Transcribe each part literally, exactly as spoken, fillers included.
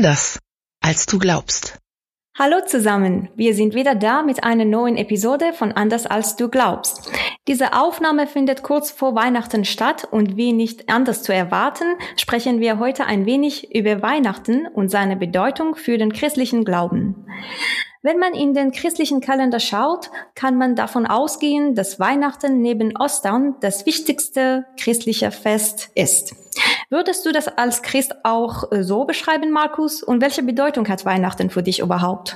Anders als du glaubst. Hallo zusammen, wir sind wieder da mit einer neuen Episode von Anders als du glaubst. Diese Aufnahme findet kurz vor Weihnachten statt und wie nicht anders zu erwarten, sprechen wir heute ein wenig über Weihnachten und seine Bedeutung für den christlichen Glauben. Wenn man in den christlichen Kalender schaut, kann man davon ausgehen, dass Weihnachten neben Ostern das wichtigste christliche Fest ist. Würdest du das als Christ auch so beschreiben, Markus? Und welche Bedeutung hat Weihnachten für dich überhaupt?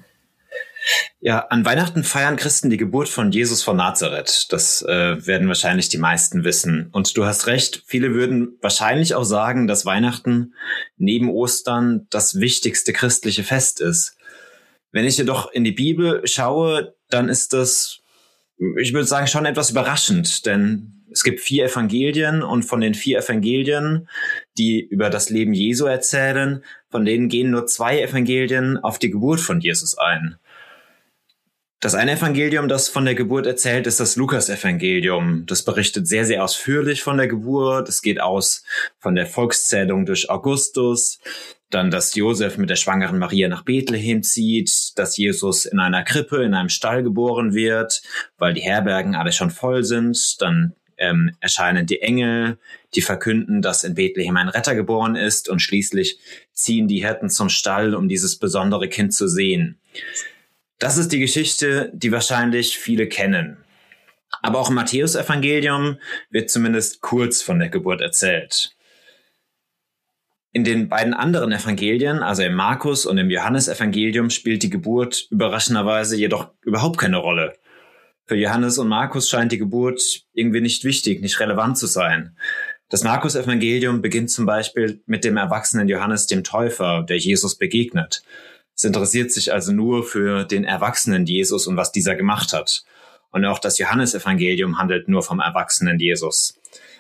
Ja, an Weihnachten feiern Christen die Geburt von Jesus von Nazareth. Das äh, werden wahrscheinlich die meisten wissen. Und du hast recht, viele würden wahrscheinlich auch sagen, dass Weihnachten neben Ostern das wichtigste christliche Fest ist. Wenn ich jedoch in die Bibel schaue, dann ist das, ich würde sagen, schon etwas überraschend, denn es gibt vier Evangelien und von den vier Evangelien, die über das Leben Jesu erzählen, von denen gehen nur zwei Evangelien auf die Geburt von Jesus ein. Das eine Evangelium, das von der Geburt erzählt, ist das Lukas-Evangelium. Das berichtet sehr, sehr ausführlich von der Geburt. Es geht aus von der Volkszählung durch Augustus, dann, dass Josef mit der schwangeren Maria nach Bethlehem zieht, dass Jesus in einer Krippe, in einem Stall geboren wird, weil die Herbergen alle schon voll sind. Dann ähm, erscheinen die Engel, die verkünden, dass in Bethlehem ein Retter geboren ist, und schließlich ziehen die Hirten zum Stall, um dieses besondere Kind zu sehen. Das ist die Geschichte, die wahrscheinlich viele kennen. Aber auch im Matthäus-Evangelium wird zumindest kurz von der Geburt erzählt. In den beiden anderen Evangelien, also im Markus- und im Johannes-Evangelium, spielt die Geburt überraschenderweise jedoch überhaupt keine Rolle. Für Johannes und Markus scheint die Geburt irgendwie nicht wichtig, nicht relevant zu sein. Das Markus-Evangelium beginnt zum Beispiel mit dem erwachsenen Johannes dem Täufer, der Jesus begegnet. Es interessiert sich also nur für den erwachsenen Jesus und was dieser gemacht hat. Und auch das Johannes-Evangelium handelt nur vom erwachsenen Jesus.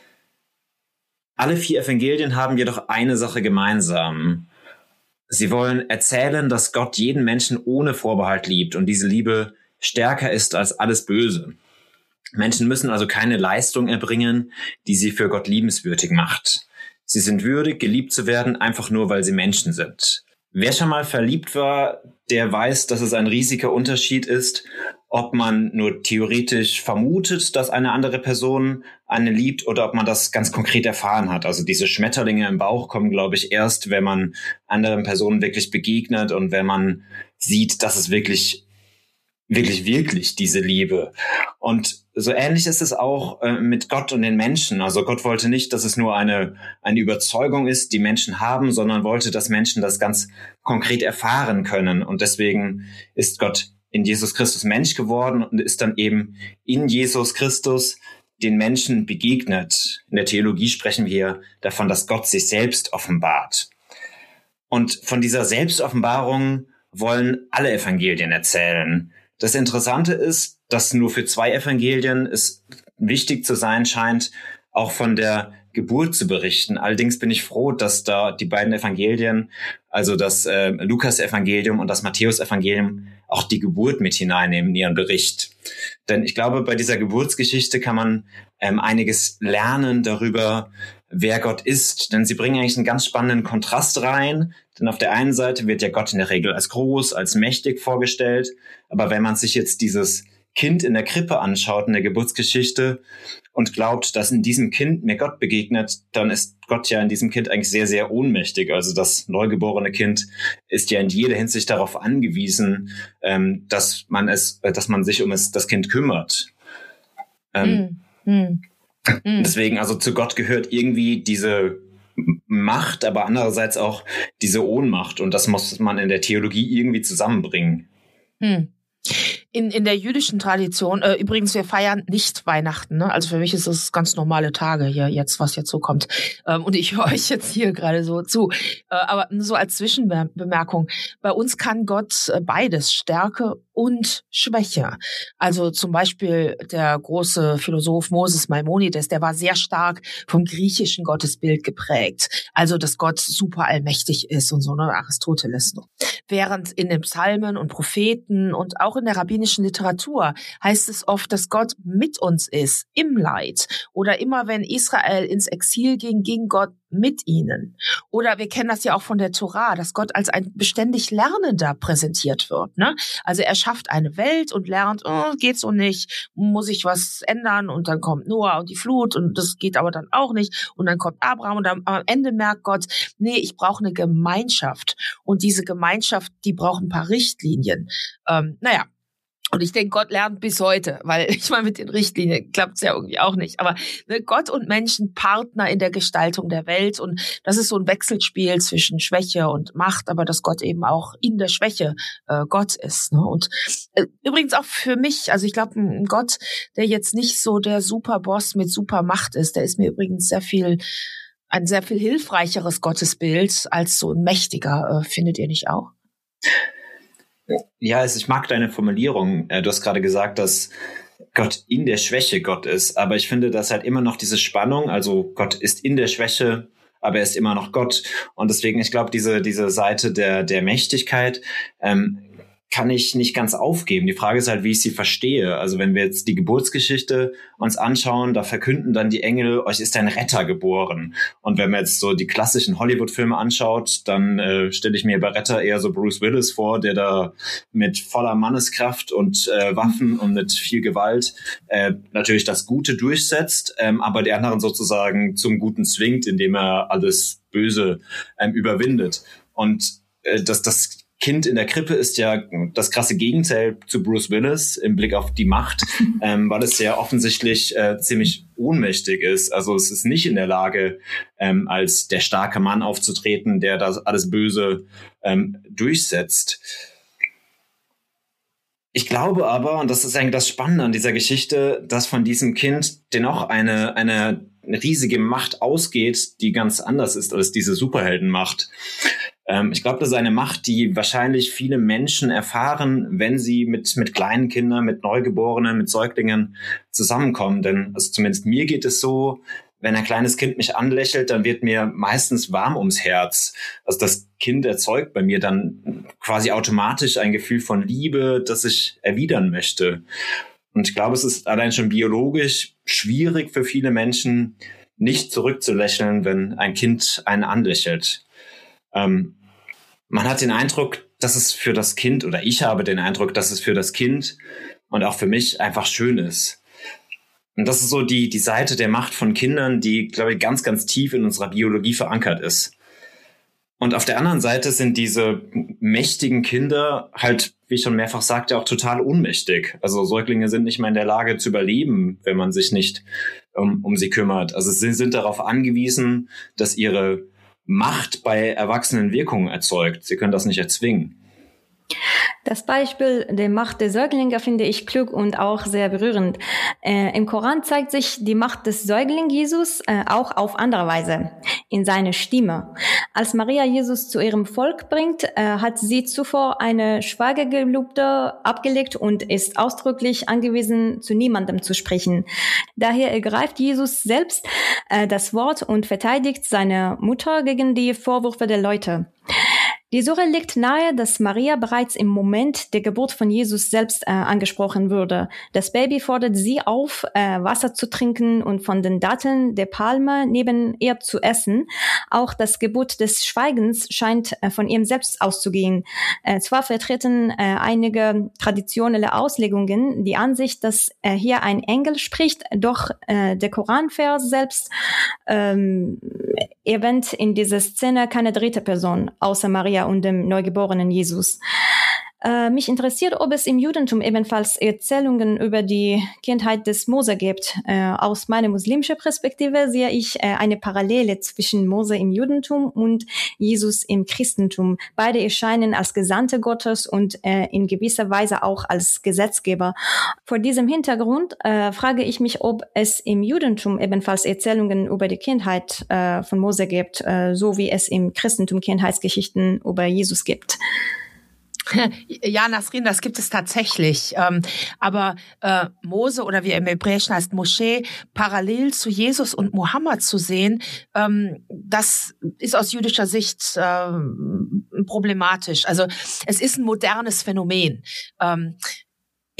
Alle vier Evangelien haben jedoch eine Sache gemeinsam. Sie wollen erzählen, dass Gott jeden Menschen ohne Vorbehalt liebt und diese Liebe stärker ist als alles Böse. Menschen müssen also keine Leistung erbringen, die sie für Gott liebenswürdig macht. Sie sind würdig, geliebt zu werden, einfach nur, weil sie Menschen sind. Wer schon mal verliebt war, der weiß, dass es ein riesiger Unterschied ist, ob man nur theoretisch vermutet, dass eine andere Person einen liebt, oder ob man das ganz konkret erfahren hat. Also diese Schmetterlinge im Bauch kommen, glaube ich, erst, wenn man anderen Personen wirklich begegnet und wenn man sieht, dass es wirklich, wirklich, wirklich diese Liebe. Und so ähnlich ist es auch äh, mit Gott und den Menschen. Also Gott wollte nicht, dass es nur eine, eine Überzeugung ist, die Menschen haben, sondern wollte, dass Menschen das ganz konkret erfahren können. Und deswegen ist Gott in Jesus Christus Mensch geworden und ist dann eben in Jesus Christus den Menschen begegnet. In der Theologie sprechen wir davon, dass Gott sich selbst offenbart. Und von dieser Selbstoffenbarung wollen alle Evangelien erzählen. Das Interessante ist, dass nur für zwei Evangelien es wichtig zu sein scheint, auch von der Geburt zu berichten. Allerdings bin ich froh, dass da die beiden Evangelien, also das äh, Lukas-Evangelium und das Matthäus-Evangelium, auch die Geburt mit hineinnehmen in ihren Bericht. Denn ich glaube, bei dieser Geburtsgeschichte kann man ähm, einiges lernen darüber, wer Gott ist. Denn sie bringen eigentlich einen ganz spannenden Kontrast rein. Denn auf der einen Seite wird ja Gott in der Regel als groß, als mächtig vorgestellt. Aber wenn man sich jetzt dieses Kind in der Krippe anschaut, in der Geburtsgeschichte, und glaubt, dass in diesem Kind mir Gott begegnet, dann ist Gott ja in diesem Kind eigentlich sehr, sehr ohnmächtig. Also das neugeborene Kind ist ja in jeder Hinsicht darauf angewiesen, ähm, dass man es, dass man sich um es, das Kind kümmert. Ähm, mm, mm, mm. Deswegen, also zu Gott gehört irgendwie diese Macht, aber andererseits auch diese Ohnmacht. Und das muss man in der Theologie irgendwie zusammenbringen. Mm. In, in der jüdischen Tradition, äh, übrigens, wir feiern nicht Weihnachten, ne? Also für mich ist es ganz normale Tage hier jetzt, was jetzt so kommt. Ähm, und ich höre euch jetzt hier gerade so zu. Äh, aber so als Zwischenbemerkung, bei uns kann Gott äh, beides, Stärke und Schwäche. Also zum Beispiel der große Philosoph Moses Maimonides, der war sehr stark vom griechischen Gottesbild geprägt. Also, dass Gott super allmächtig ist und so, ne? Aristoteles. Während in den Psalmen und Propheten und auch in der rabbinischen rabbinischen Literatur heißt es oft, dass Gott mit uns ist, im Leid. Oder immer wenn Israel ins Exil ging, ging Gott mit ihnen. Oder wir kennen das ja auch von der Tora, dass Gott als ein beständig Lernender präsentiert wird. Ne? Also er schafft eine Welt und lernt, oh, geht so nicht, muss ich was ändern, und dann kommt Noah und die Flut und das geht aber dann auch nicht, und dann kommt Abraham und dann, am Ende merkt Gott, nee, ich brauche eine Gemeinschaft, und diese Gemeinschaft, die braucht ein paar Richtlinien. Ähm, naja, und ich denke, Gott lernt bis heute, weil ich meine, mit den Richtlinien klappt es ja irgendwie auch nicht. Aber ne, Gott und Menschen Partner in der Gestaltung der Welt, und das ist so ein Wechselspiel zwischen Schwäche und Macht, aber dass Gott eben auch in der Schwäche äh, Gott ist. Ne? Und äh, übrigens auch für mich, also ich glaube, ein Gott, der jetzt nicht so der Superboss mit Supermacht ist, der ist mir übrigens sehr viel ein sehr viel hilfreicheres Gottesbild als so ein mächtiger, äh, findet ihr nicht auch? Ja, also ich mag deine Formulierung. Du hast gerade gesagt, dass Gott in der Schwäche Gott ist. Aber ich finde, dass halt immer noch diese Spannung, also Gott ist in der Schwäche, aber er ist immer noch Gott. Und deswegen, ich glaube, diese diese Seite der der Mächtigkeit ähm, kann ich nicht ganz aufgeben. Die Frage ist halt, wie ich sie verstehe. Also wenn wir jetzt die Geburtsgeschichte uns anschauen, da verkünden dann die Engel, euch ist ein Retter geboren. Und wenn man jetzt so die klassischen Hollywood-Filme anschaut, dann äh, stelle ich mir bei Retter eher so Bruce Willis vor, der da mit voller Manneskraft und äh, Waffen und mit viel Gewalt äh, natürlich das Gute durchsetzt, ähm, aber die anderen sozusagen zum Guten zwingt, indem er alles Böse ähm, überwindet. Und äh, das, das Kind in der Krippe ist ja das krasse Gegenteil zu Bruce Willis im Blick auf die Macht, ähm, weil es ja offensichtlich äh, ziemlich ohnmächtig ist. Also es ist nicht in der Lage, ähm, als der starke Mann aufzutreten, der das alles Böse ähm, durchsetzt. Ich glaube aber, und das ist eigentlich das Spannende an dieser Geschichte, dass von diesem Kind dennoch eine, eine riesige Macht ausgeht, die ganz anders ist als diese Superheldenmacht. Ähm, ich glaube, das ist eine Macht, die wahrscheinlich viele Menschen erfahren, wenn sie mit, mit kleinen Kindern, mit Neugeborenen, mit Säuglingen zusammenkommen. Denn also zumindest mir geht es so, wenn ein kleines Kind mich anlächelt, dann wird mir meistens warm ums Herz. Also das Kind erzeugt bei mir dann quasi automatisch ein Gefühl von Liebe, das ich erwidern möchte. Und ich glaube, es ist allein schon biologisch schwierig für viele Menschen, nicht zurückzulächeln, wenn ein Kind einen anlächelt. Ähm, man hat den Eindruck, dass es für das Kind, oder ich habe den Eindruck, dass es für das Kind und auch für mich einfach schön ist. Und das ist so die, die Seite der Macht von Kindern, die, glaube ich, ganz, ganz tief in unserer Biologie verankert ist. Und auf der anderen Seite sind diese mächtigen Kinder halt, wie ich schon mehrfach sagte, auch total ohnmächtig. Also Säuglinge sind nicht mehr in der Lage zu überleben, wenn man sich nicht um, um sie kümmert. Also sie sind darauf angewiesen, dass ihre Macht bei Erwachsenen Wirkungen erzeugt. Sie können das nicht erzwingen. Das Beispiel der Macht der Säuglinge finde ich klug und auch sehr berührend. Äh, Im Koran zeigt sich die Macht des Säuglings Jesus äh, auch auf andere Weise, in seiner Stimme. Als Maria Jesus zu ihrem Volk bringt, äh, hat sie zuvor eine Schweigegelübde abgelegt und ist ausdrücklich angewiesen, zu niemandem zu sprechen. Daher ergreift Jesus selbst äh, das Wort und verteidigt seine Mutter gegen die Vorwürfe der Leute. Die Sure legt nahe, dass Maria bereits im Moment der Geburt von Jesus selbst äh, angesprochen würde. Das Baby fordert sie auf, äh, Wasser zu trinken und von den Datteln der Palme neben ihr zu essen. Auch das Gebot des Schweigens scheint äh, von ihm selbst auszugehen. Äh, zwar vertreten äh, einige traditionelle Auslegungen die Ansicht, dass äh, hier ein Engel spricht, doch äh, der Koranvers selbst ähm, erwähnt in dieser Szene keine dritte Person außer Maria und dem neugeborenen Jesus. Äh, mich interessiert, ob es im Judentum ebenfalls Erzählungen über die Kindheit des Mose gibt. Äh, aus meiner muslimischen Perspektive sehe ich äh, eine Parallele zwischen Mose im Judentum und Jesus im Christentum. Beide erscheinen als Gesandte Gottes und äh, in gewisser Weise auch als Gesetzgeber. Vor diesem Hintergrund äh, frage ich mich, ob es im Judentum ebenfalls Erzählungen über die Kindheit äh, von Mose gibt, äh, so wie es im Christentum Kindheitsgeschichten über Jesus gibt. Ja, Nasrin, das gibt es tatsächlich. Ähm, aber äh, Mose oder wie er im Hebräischen heißt, Mosche, parallel zu Jesus und Mohammed zu sehen, ähm, das ist aus jüdischer Sicht äh, problematisch. Also es ist ein modernes Phänomen. Ähm,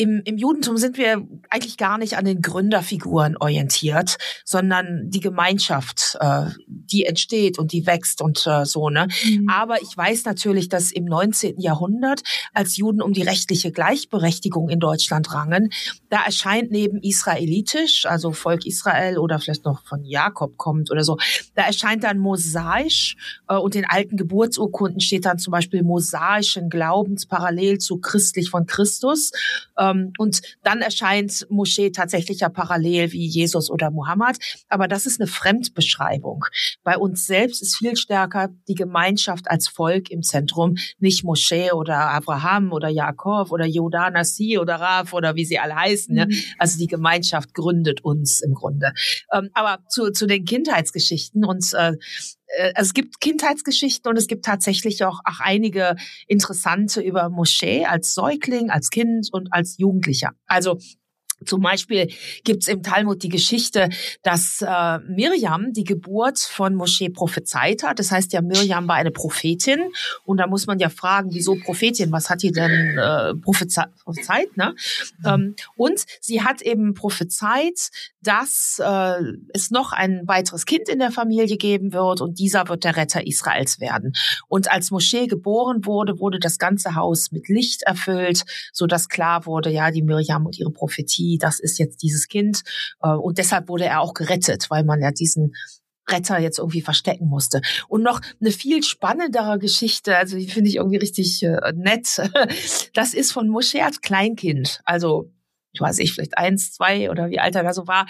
Im, Im Judentum sind wir eigentlich gar nicht an den Gründerfiguren orientiert, sondern die Gemeinschaft, äh, die entsteht und die wächst und äh, so, ne? Mhm. Aber ich weiß natürlich, dass im neunzehnten Jahrhundert, als Juden um die rechtliche Gleichberechtigung in Deutschland rangen, da erscheint neben israelitisch, also Volk Israel oder vielleicht noch von Jakob kommt oder so, da erscheint dann mosaisch äh, und in alten Geburtsurkunden steht dann zum Beispiel mosaischen Glaubens parallel zu christlich von Christus. Ähm, und dann erscheint Moschee tatsächlich ja parallel wie Jesus oder Mohammed. Aber das ist eine Fremdbeschreibung. Bei uns selbst ist viel stärker die Gemeinschaft als Volk im Zentrum, nicht Moschee oder Abraham oder Jakob oder Yehuda Nassi oder Rav oder wie sie alle heißen. Mhm. Ne? Also die Gemeinschaft gründet uns im Grunde. Ähm, aber zu, zu den Kindheitsgeschichten und äh, Also es gibt Kindheitsgeschichten und es gibt tatsächlich auch, auch einige interessante über Moschee als Säugling, als Kind und als Jugendlicher. Also zum Beispiel gibt's im Talmud die Geschichte, dass äh, Mirjam die Geburt von Moschee prophezeit hat. Das heißt ja, Mirjam war eine Prophetin und da muss man ja fragen, wieso Prophetin? Was hat die denn äh, prophezeit? Ne? Ähm, und sie hat eben prophezeit, dass äh, es noch ein weiteres Kind in der Familie geben wird und dieser wird der Retter Israels werden. Und als Moschee geboren wurde, wurde das ganze Haus mit Licht erfüllt, so dass klar wurde, ja, die Mirjam und ihre Prophetie, das ist jetzt dieses Kind. Und deshalb wurde er auch gerettet, weil man ja diesen Retter jetzt irgendwie verstecken musste. Und noch eine viel spannendere Geschichte, also die finde ich irgendwie richtig äh, nett. Das ist von Moschee als Kleinkind. Also ich weiß nicht, vielleicht eins, zwei oder wie alt er da so war.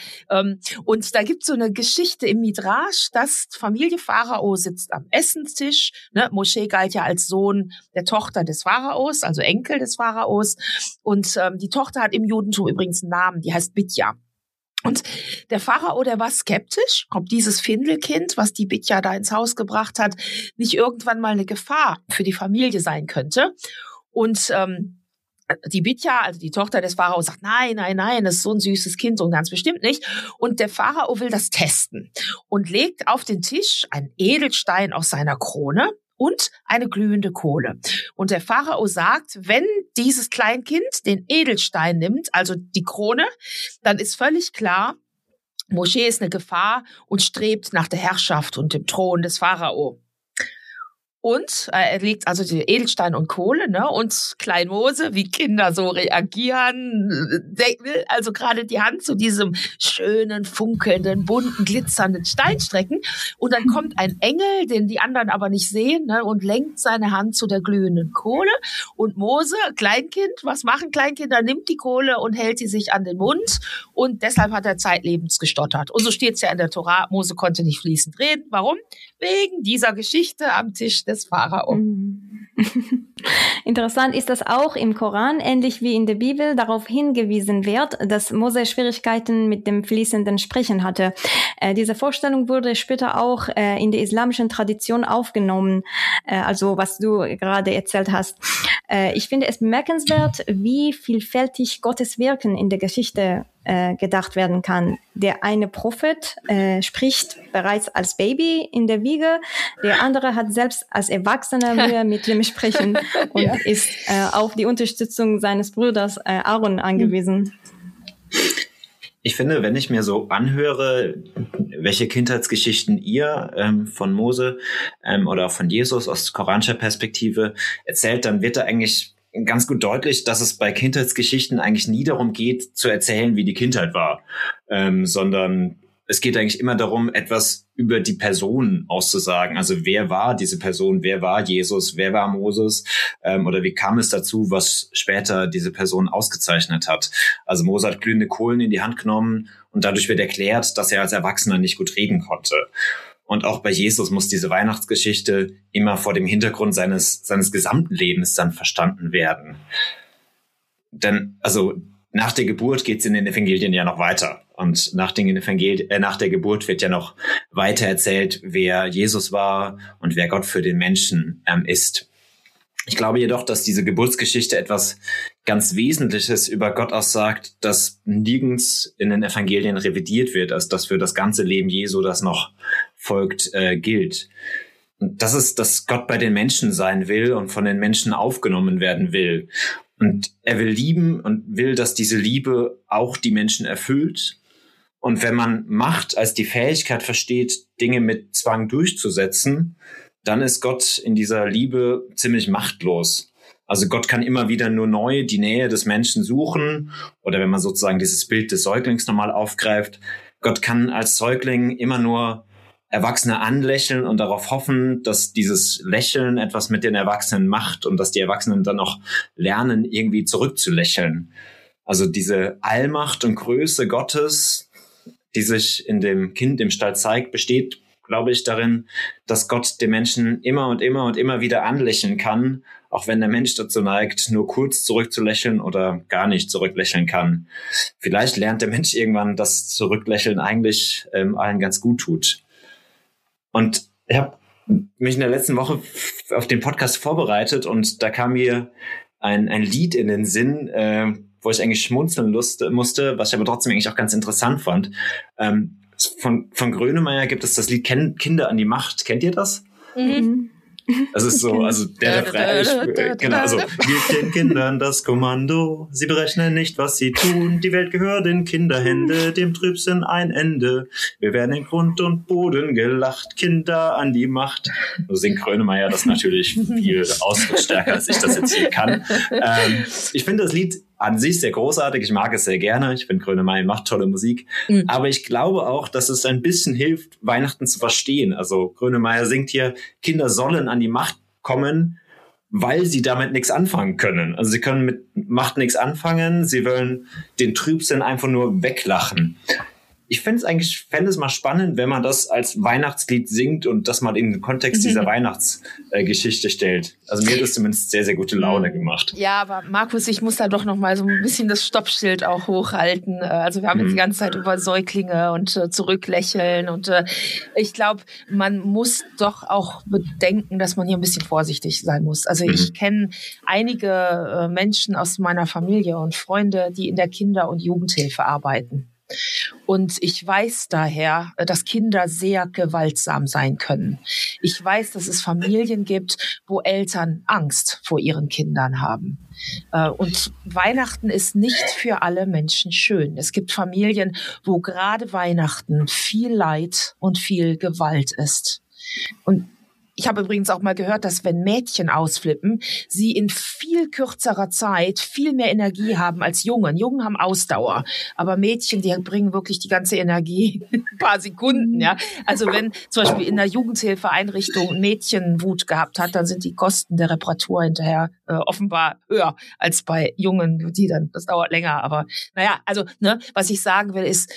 Und da gibt's so eine Geschichte im Midrash, dass Familie Pharao sitzt am Essenstisch. Ne? Moschee galt ja als Sohn der Tochter des Pharaos, also Enkel des Pharaos. Und ähm, die Tochter hat im Judentum übrigens einen Namen, die heißt Bitja. Und der Pharao, der war skeptisch, ob dieses Findelkind, was die Bitja da ins Haus gebracht hat, nicht irgendwann mal eine Gefahr für die Familie sein könnte. Und ähm, die Bitja, also die Tochter des Pharao, sagt, nein, nein, nein, das ist so ein süßes Kind und ganz bestimmt nicht. Und der Pharao will das testen und legt auf den Tisch einen Edelstein aus seiner Krone und eine glühende Kohle. Und der Pharao sagt, wenn dieses Kleinkind den Edelstein nimmt, also die Krone, dann ist völlig klar, Moschee ist eine Gefahr und strebt nach der Herrschaft und dem Thron des Pharao. Und äh, er legt also die Edelstein und Kohle, ne? Und Klein Mose, wie Kinder so reagieren, der will also gerade die Hand zu diesem schönen, funkelnden, bunten, glitzernden Stein strecken. Und dann kommt ein Engel, den die anderen aber nicht sehen, ne? Und lenkt seine Hand zu der glühenden Kohle. Und Mose, Kleinkind, was machen Kleinkinder? Nimmt die Kohle und hält sie sich an den Mund. Und deshalb hat er zeitlebens gestottert. Und so steht's ja in der Tora, Mose konnte nicht fließend reden. Warum? Wegen dieser Geschichte am Tisch des Pharao. Interessant ist, dass auch im Koran, ähnlich wie in der Bibel, darauf hingewiesen wird, dass Mose Schwierigkeiten mit dem fließenden Sprechen hatte. Äh, diese Vorstellung wurde später auch äh, in der islamischen Tradition aufgenommen, äh, also was du gerade erzählt hast. Äh, ich finde es bemerkenswert, wie vielfältig Gottes Wirken in der Geschichte äh, gedacht werden kann. Der eine Prophet äh, spricht bereits als Baby in der Wiege, der andere hat selbst als Erwachsener Mühe mit dem Sprechen und ja. ist äh, auf die Unterstützung seines Bruders äh, Aaron angewiesen. Ich finde, wenn ich mir so anhöre, welche Kindheitsgeschichten ihr ähm, von Mose ähm, oder von Jesus aus koranischer Perspektive erzählt, dann wird da eigentlich ganz gut deutlich, dass es bei Kindheitsgeschichten eigentlich nie darum geht, zu erzählen, wie die Kindheit war, ähm, sondern es geht eigentlich immer darum, etwas über die Person auszusagen. Also wer war diese Person? Wer war Jesus? Wer war Moses? Ähm, oder wie kam es dazu, was später diese Person ausgezeichnet hat? Also Mose hat glühende Kohlen in die Hand genommen und dadurch wird erklärt, dass er als Erwachsener nicht gut reden konnte. Und auch bei Jesus muss diese Weihnachtsgeschichte immer vor dem Hintergrund seines, seines gesamten Lebens dann verstanden werden. Denn, also, nach der Geburt geht es in den Evangelien ja noch weiter. Und nach, den Evangel- äh, nach der Geburt wird ja noch weiter erzählt, wer Jesus war und wer Gott für den Menschen ähm, ist. Ich glaube jedoch, dass diese Geburtsgeschichte etwas ganz Wesentliches über Gott aussagt, das nirgends in den Evangelien revidiert wird, als das für das ganze Leben Jesu, das noch folgt, äh, gilt. Und das ist, dass Gott bei den Menschen sein will und von den Menschen aufgenommen werden will. Und er will lieben und will, dass diese Liebe auch die Menschen erfüllt. Und wenn man Macht als die Fähigkeit versteht, Dinge mit Zwang durchzusetzen, dann ist Gott in dieser Liebe ziemlich machtlos. Also Gott kann immer wieder nur neu die Nähe des Menschen suchen. Oder wenn man sozusagen dieses Bild des Säuglings nochmal aufgreift, Gott kann als Säugling immer nur Erwachsene anlächeln und darauf hoffen, dass dieses Lächeln etwas mit den Erwachsenen macht und dass die Erwachsenen dann auch lernen, irgendwie zurückzulächeln. Also diese Allmacht und Größe Gottes, die sich in dem Kind im Stall zeigt, besteht, glaube ich, darin, dass Gott den Menschen immer und immer und immer wieder anlächeln kann, auch wenn der Mensch dazu neigt, nur kurz zurückzulächeln oder gar nicht zurücklächeln kann. Vielleicht lernt der Mensch irgendwann, dass Zurücklächeln eigentlich ähm, allen ganz gut tut. Und ich habe mich in der letzten Woche auf den Podcast vorbereitet und da kam mir ein, ein Lied in den Sinn, äh, wo ich eigentlich schmunzeln lust, musste, was ich aber trotzdem eigentlich auch ganz interessant fand. Ähm, von, von Grönemeyer gibt es das Lied Kinder an die Macht. Kennt ihr das? Mhm. Das ist so, also der Refrain, ich, genau, also gebt den Kindern das Kommando, sie berechnen nicht, was sie tun, die Welt gehört in Kinderhände, dem Trübsinn ein Ende, wir werden in Grund und Boden gelacht, Kinder an die Macht. So singt Grönemeyer das natürlich viel ausdrucksstärker, als ich das jetzt hier kann. Ähm, ich finde das Lied an sich sehr großartig, ich mag es sehr gerne, ich finde Grönemeyer macht tolle Musik, mhm. aber ich glaube auch, dass es ein bisschen hilft, Weihnachten zu verstehen. Also Grönemeyer singt hier, Kinder sollen an die Macht kommen, weil sie damit nichts anfangen können. Also sie können mit Macht nichts anfangen, sie wollen den Trübsinn einfach nur weglachen. Ich fände es eigentlich, fände es mal spannend, wenn man das als Weihnachtslied singt und das mal in den Kontext dieser Weihnachtsgeschichte äh, stellt. Also mir hat das zumindest sehr, sehr gute Laune gemacht. Ja, aber Markus, ich muss da doch noch mal so ein bisschen das Stoppschild auch hochhalten. Also wir haben mhm. jetzt die ganze Zeit über Säuglinge und äh, Zurücklächeln und äh, ich glaube, man muss doch auch bedenken, dass man hier ein bisschen vorsichtig sein muss. Also mhm. ich kenne einige äh, Menschen aus meiner Familie und Freunde, die in der Kinder- und Jugendhilfe arbeiten. Und ich weiß daher, dass Kinder sehr gewaltsam sein können. Ich weiß, dass es Familien gibt, wo Eltern Angst vor ihren Kindern haben. Und Weihnachten ist nicht für alle Menschen schön. Es gibt Familien, wo gerade Weihnachten viel Leid und viel Gewalt ist. Und ich habe übrigens auch mal gehört, dass wenn Mädchen ausflippen, sie in viel kürzerer Zeit viel mehr Energie haben als Jungen. Jungen haben Ausdauer, aber Mädchen, die bringen wirklich die ganze Energie in ein paar Sekunden. Ja, also wenn zum Beispiel in der Jugendhilfeeinrichtung ein Mädchen Wut gehabt hat, dann sind die Kosten der Reparatur hinterher äh, offenbar höher als bei Jungen, die dann, das dauert länger. Aber naja, also ne, was ich sagen will, ist,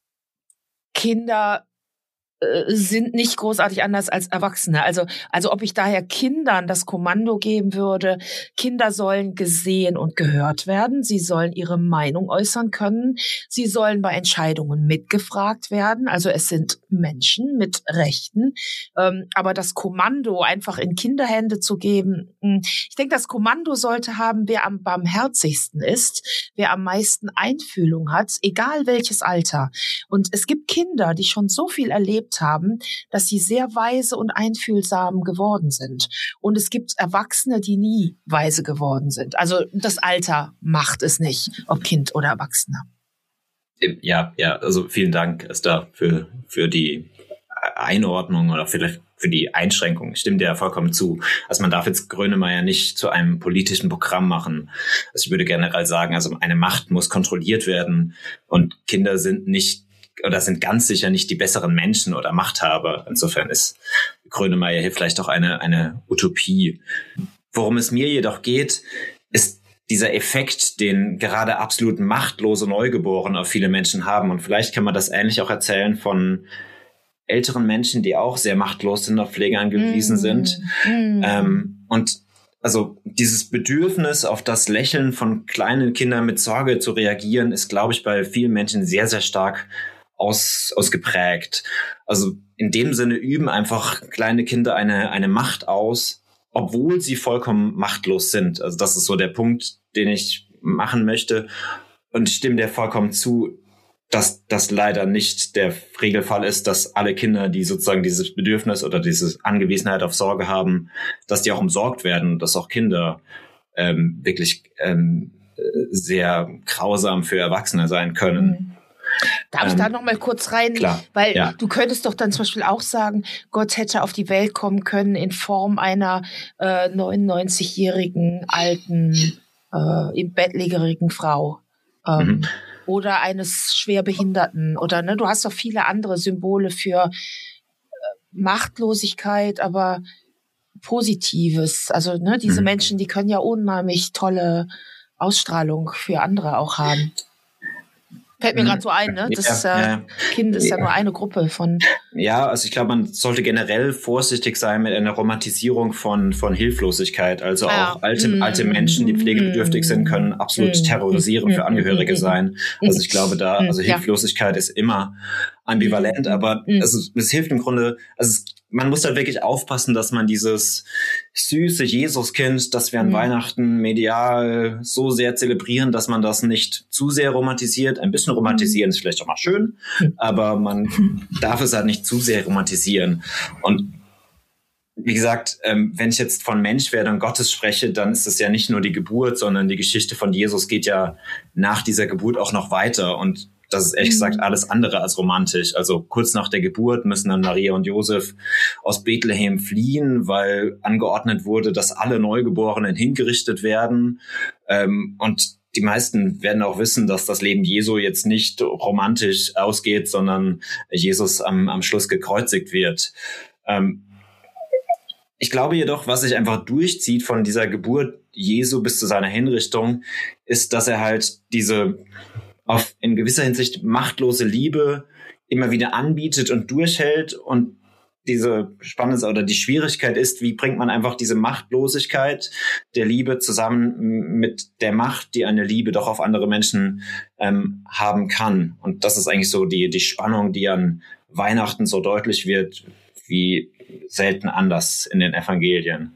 Kinder sind nicht großartig anders als Erwachsene. Also, also ob ich daher Kindern das Kommando geben würde, Kinder sollen gesehen und gehört werden, sie sollen ihre Meinung äußern können, sie sollen bei Entscheidungen mitgefragt werden, also es sind Menschen mit Rechten, ähm, aber das Kommando einfach in Kinderhände zu geben, ich denke, das Kommando sollte haben, wer am barmherzigsten ist, wer am meisten Einfühlung hat, egal welches Alter. Und es gibt Kinder, die schon so viel erlebt haben, dass sie sehr weise und einfühlsam geworden sind. Und es gibt Erwachsene, die nie weise geworden sind. Also das Alter macht es nicht, ob Kind oder Erwachsener. Ja, ja, also vielen Dank, Esther, für, für die Einordnung oder vielleicht für die Einschränkung. Ich stimme dir ja vollkommen zu. Also man darf jetzt Grönemeyer nicht zu einem politischen Programm machen. Also ich würde generell sagen, also eine Macht muss kontrolliert werden und Kinder sind nicht oder sind ganz sicher nicht die besseren Menschen oder Machthaber. Insofern ist Grönemeyer hier vielleicht auch eine, eine Utopie. Worum es mir jedoch geht, ist dieser Effekt, den gerade absolut machtlose Neugeborene auf viele Menschen haben. Und vielleicht kann man das ähnlich auch erzählen von älteren Menschen, die auch sehr machtlos sind, auf Pflege angewiesen mm. sind. Mm. Ähm, und also dieses Bedürfnis, auf das Lächeln von kleinen Kindern mit Sorge zu reagieren, ist, glaube ich, bei vielen Menschen sehr, sehr stark aus, ausgeprägt. Also in dem Sinne üben einfach kleine Kinder eine, eine Macht aus, obwohl sie vollkommen machtlos sind. Also das ist so der Punkt, den ich machen möchte. Und ich stimme dir vollkommen zu, dass das leider nicht der Regelfall ist, dass alle Kinder, die sozusagen dieses Bedürfnis oder diese Angewiesenheit auf Sorge haben, dass die auch umsorgt werden, dass auch Kinder ähm, wirklich ähm, sehr grausam für Erwachsene sein können. Mhm. Darf ähm, ich da noch mal kurz rein? Klar, weil ja. du könntest doch dann zum Beispiel auch sagen, Gott hätte auf die Welt kommen können in Form einer äh, neunundneunzigjährigen alten, äh, im Bett liegenden Frau. Ähm, mhm. Oder eines Schwerbehinderten. Oder ne, du hast doch viele andere Symbole für äh, Machtlosigkeit, aber Positives. Also ne, diese mhm. Menschen, die können ja unheimlich tolle Ausstrahlung für andere auch haben. Fällt mir gerade so ein, ne? Das ja, äh, ja. Kind ist ja nur eine Gruppe von. Ja, also ich glaube, man sollte generell vorsichtig sein mit einer Romantisierung von von Hilflosigkeit. Also ja. auch alte mm. alte Menschen, die pflegebedürftig sind, können absolut mm. terrorisierend mm. für Angehörige mm. sein. Also ich glaube, da also Hilflosigkeit ja. ist immer ambivalent, aber mm. also es hilft im Grunde. Also es, man muss halt wirklich aufpassen, dass man dieses süße Jesuskind, das wir an mhm. Weihnachten medial so sehr zelebrieren, dass man das nicht zu sehr romantisiert. Ein bisschen romantisieren ist vielleicht auch mal schön, aber man darf es halt nicht zu sehr romantisieren. Und wie gesagt, ähm, wenn ich jetzt von Menschwerdung Gottes spreche, dann ist das ja nicht nur die Geburt, sondern die Geschichte von Jesus geht ja nach dieser Geburt auch noch weiter. Und das ist ehrlich gesagt alles andere als romantisch. Also kurz nach der Geburt müssen dann Maria und Josef aus Bethlehem fliehen, weil angeordnet wurde, dass alle Neugeborenen hingerichtet werden. Ähm, und die meisten werden auch wissen, dass das Leben Jesu jetzt nicht romantisch ausgeht, sondern Jesus am, am Schluss gekreuzigt wird. Ähm, ich glaube jedoch, was sich einfach durchzieht von dieser Geburt Jesu bis zu seiner Hinrichtung, ist, dass er halt diese auf in gewisser Hinsicht machtlose Liebe immer wieder anbietet und durchhält. Und diese Spannende oder die Schwierigkeit ist, wie bringt man einfach diese Machtlosigkeit der Liebe zusammen mit der Macht, die eine Liebe doch auf andere Menschen ähm, haben kann. Und das ist eigentlich so die, die Spannung, die an Weihnachten so deutlich wird, wie selten anders in den Evangelien.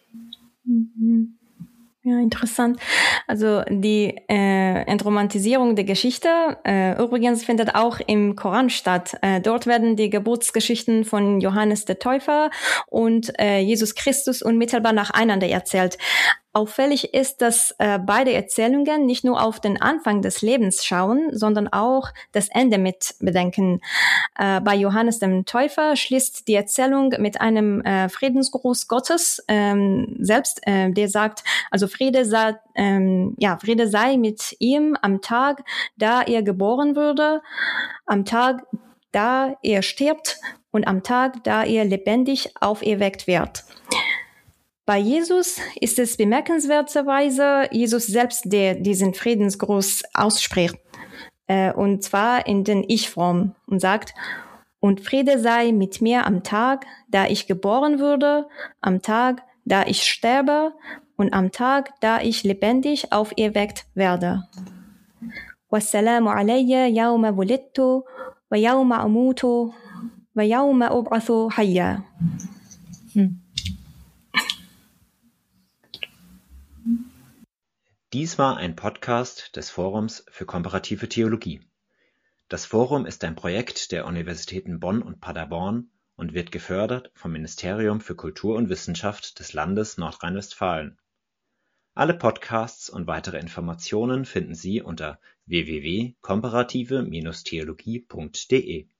Mhm. Ja, interessant. Also die äh, Entromantisierung der Geschichte äh, übrigens findet auch im Koran statt. Äh, dort werden die Geburtsgeschichten von Johannes der Täufer und äh, Jesus Christus unmittelbar nacheinander erzählt. Auffällig ist, dass äh, beide Erzählungen nicht nur auf den Anfang des Lebens schauen, sondern auch das Ende mit bedenken. Äh, bei Johannes dem Täufer schließt die Erzählung mit einem äh, Friedensgruß Gottes ähm, selbst, äh, der sagt, also Friede sei, ähm, ja, Friede sei mit ihm am Tag, da er geboren würde, am Tag, da er stirbt und am Tag, da er lebendig auferweckt wird. Bei Jesus ist es bemerkenswerterweise Jesus selbst, der diesen Friedensgruß ausspricht, äh, und zwar in den Ich-Form und sagt, und Friede sei mit mir am Tag, da ich geboren wurde, am Tag, da ich sterbe und am Tag, da ich lebendig auferweckt werde. Wassalamu alayya yawma wulidtu wa yawma amutu wa yawma ub'athu hayya. Hm. Dies war ein Podcast des Forums für komparative Theologie. Das Forum ist ein Projekt der Universitäten Bonn und Paderborn und wird gefördert vom Ministerium für Kultur und Wissenschaft des Landes Nordrhein-Westfalen. Alle Podcasts und weitere Informationen finden Sie unter w w w punkt komparative Bindestrich theologie punkt d e.